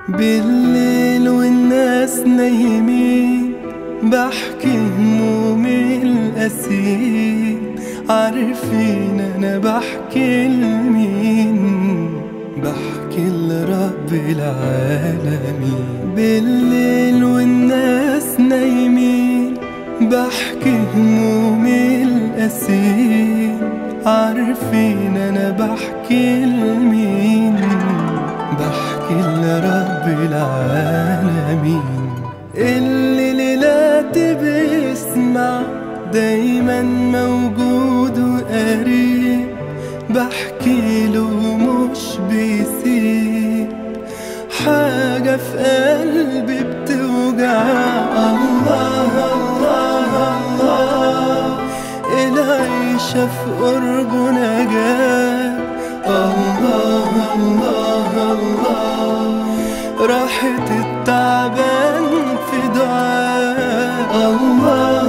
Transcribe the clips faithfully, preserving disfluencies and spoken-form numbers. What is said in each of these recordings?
بالليل والناس نايمين بحكي همومي القسيم. عارفين انا بحكي لمين؟ بحكي لرب العالمين. بالليل والناس نايمين بحكي همومي القسيم. عارفين انا بحكي لمين؟ بحكي لرب العالمين اللي ليلاتي بيسمع دايما موجود وقريب. بحكي له مش بيسيب حاجة في قلبي بتوجع. الله الله الله العيشة في قربه نجاة. الله الله الله راحة التعبان في دعاء. الله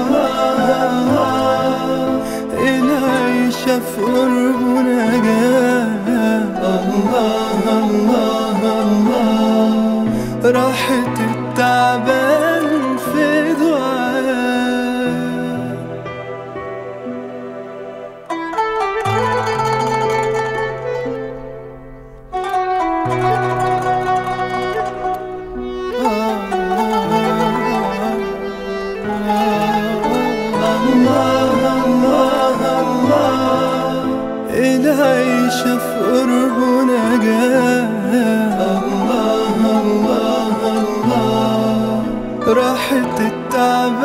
الله العيشة في قربه نجاة. الله الله الله راحة التعبان في دعاء. العيشة في قربه نجاة. الله الله الله راحة التعب